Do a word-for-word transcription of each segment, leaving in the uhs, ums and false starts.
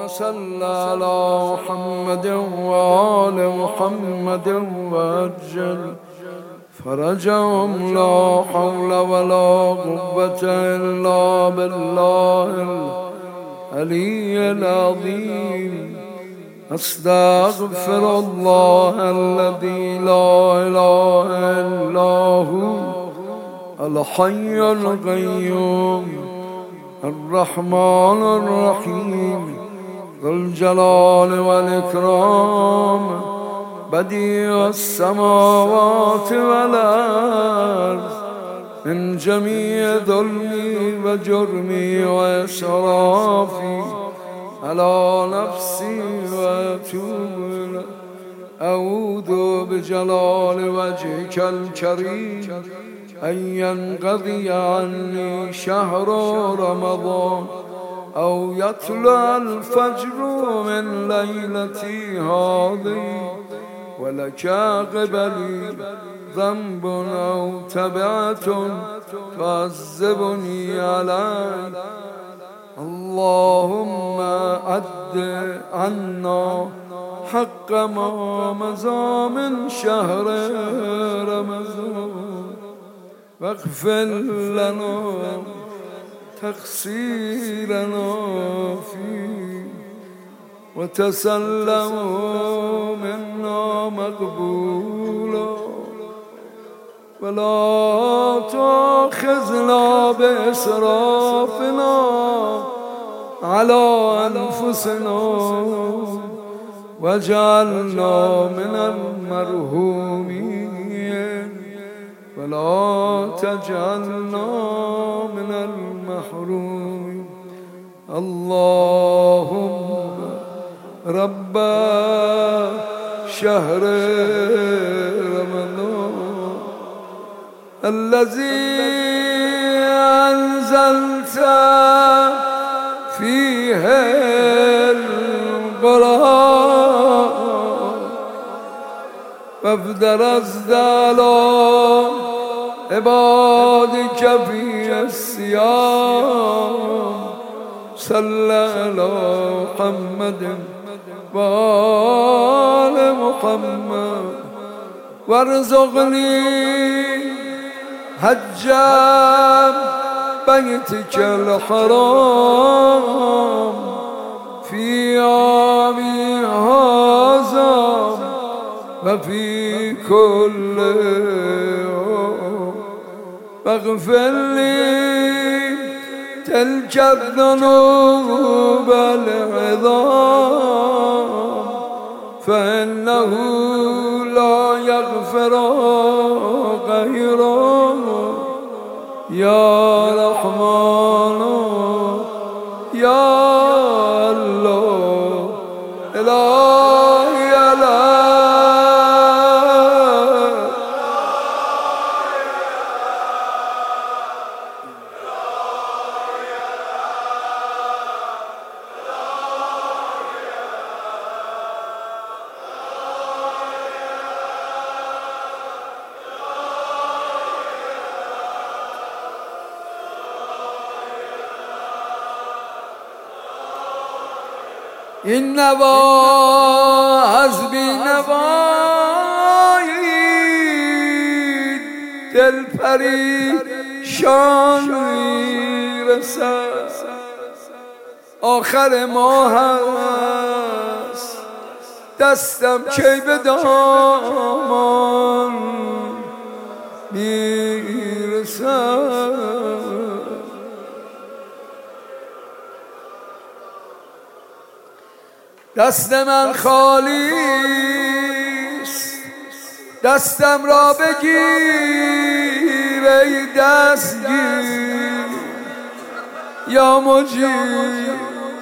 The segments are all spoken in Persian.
صل على محمد وآل محمد وعجل فرجهم لا حول ولا قوة إلا بالله العلي العظيم. أستغفر الله الذي لا إله إلا هو الحي القيوم الرحمن الرحيم ذو الجلال والإكرام بديع السماوات والأرض من جميع ظلمي وجرمي وإسرافي على نفسي وأتوب أعوذ بجلال وجهك الكريم أن ينقضي عني شهر رمضان أو يطلع الفجر من ليلتي هذه ولك قبلي ذنب أو تبعة تعذبني عليه. اللهم أد عنا حق ما مضى من شهر رمضان واغفر لنا تقصيرنا فيه وتسلم منا مقبولا ولا تأخذنا بإسرافنا على أنفسنا واجعلنا من المرحومين ولا تجعلنا من المحرومين. اللهم رب شهر رمضان الذي أنزلت فيه القرآن فافدرست على عبادك في الصيام صلى على محمد وآل محمد وارزقني حج بيتك الحرام في عامي هذا وفي كل يوم واغفر لي تلك الذنوب العظام فإنه لا يغفر غيره يا رحمن يا الله إلهي لا این نوا حسبی نوایی دل پریشان میرسد آخر ماه هست دستم کی به دامان میرسد دست من خالیست دستم را بگیر ای دستگیر یا مجیر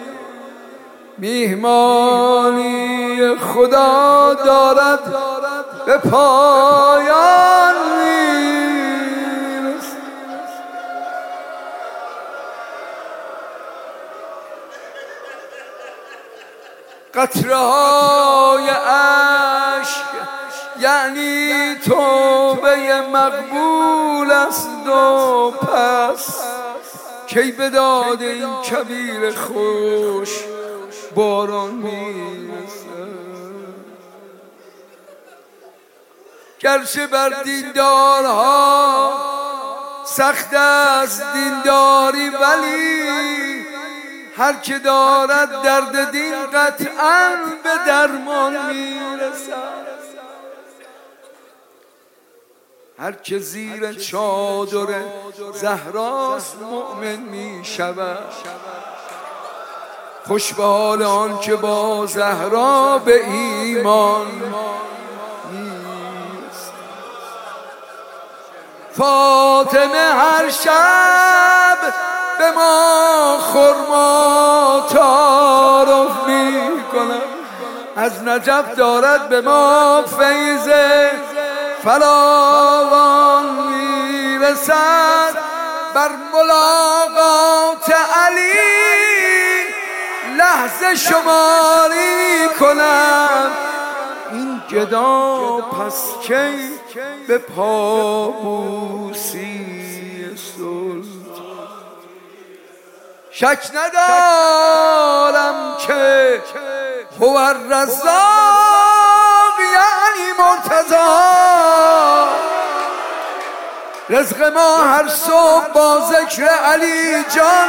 میهمانی خدا دارد به پایان میرسد قطره های اشک یعنی توبه مقبول است و پس کی به داد این کبیر خوش باران میرسد. گرچه بر دیندارها سخت است دینداری، ولی هر که دارد درد دین قطعاً به درمان میرسد. هر که زیر چادر زهراست مؤمن می شود. خوش به حال آن که با زهرا به ایمان میرسد. فاطمه هر شب به ما خرما تعارف می کند، از نجف دارد به ما فیض فراوان میرسد. بر ملاقات علی لحظه شماری کنم، این گدا پس کی به پابوسی سلطان. شک ندارم که هو الرزاق یعنی مرتضی. رزق ما هر صبح با ذکر علی جان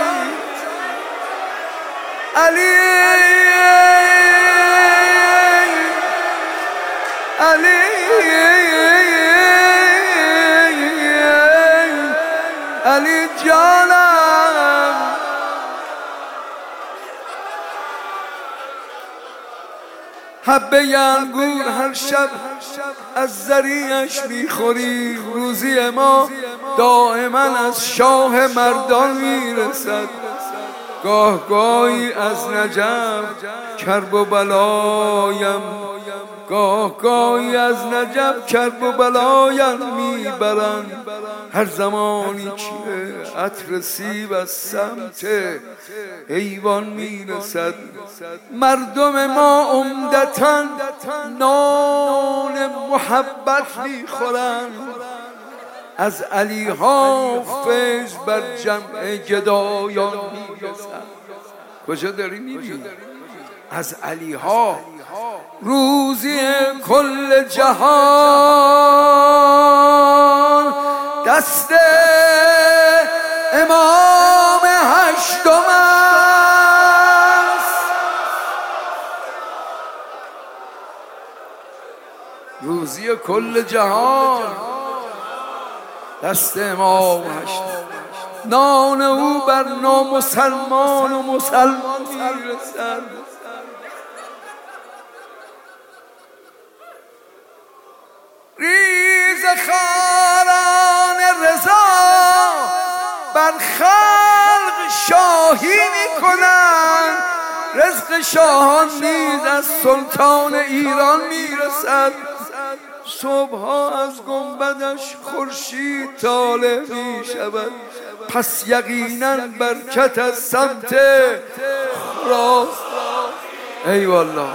علی علی علی جانم. حبه انگور هر شب از ذریعش میخوری، روزی ما دائما از شاه مردان میرسد. گاه گاهی از نجف کرب و بلایم، گاه گاهی از نجف کرب و بلایم میبرن. هر زمانی که عطر سیب از سمت ایوان میرسد. مردم ما عمدتاً نان محبت میخورند، از علی ها فیض بر جمع گدایان میرسد. کجا داری میری؟ از علی ها روزی کل جهان دست امام هشتم است. روزی کل جهان دست امام هشتم، نان او بر نامسلمان و مسلمان میرسد. ریز خاران رضا بر خلق شاهی میکنند، رزق شاهان نیز از سلطان ایران میرسد. صبحها از گنبدش خورشید طالع می شود، پس یقینا برکت از سمت راست. ای والله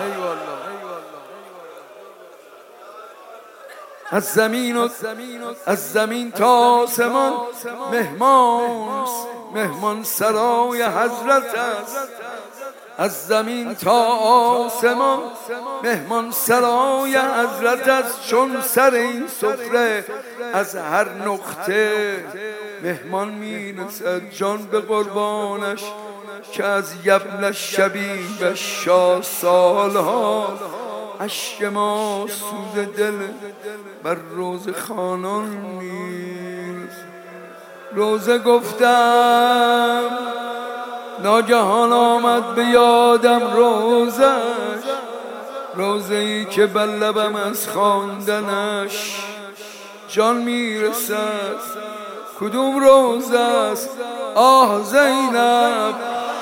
از زمین و از زمین تا آسمان مهمان مهمان سرای حضرت است. از زمین تا آسمان مهمان سرای حضرت است. چون سر این سفره از هر نقطه مهمان میرسد. جان به قربانش که از یبن شبیب شاه سالها اشک ما سوز دل بر روز خانان میرسد. روزه گفتم ناگهان آمد به یادم روزش، روزه ای که بر لبم از خواندنش جان میرسد. کدوم روزه است آه زینب؟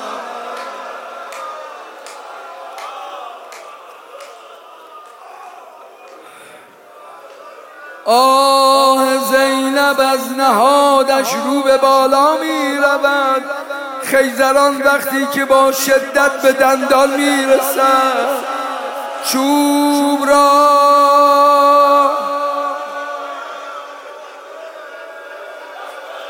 آه زینب از نهادش رو به بالا می رود. خیزران وقتی که با شدت به دندان می رسد، چوب را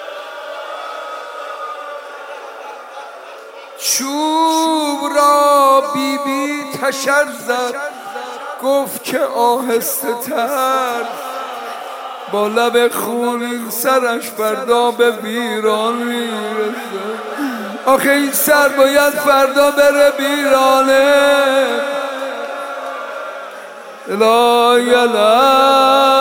چوب را بی بی تشر زد، گفت که آهسته تر، با لب خونین سرش فردا به ویران میرسه. آخه این سر باید فردا بره ویرانه. لا یلا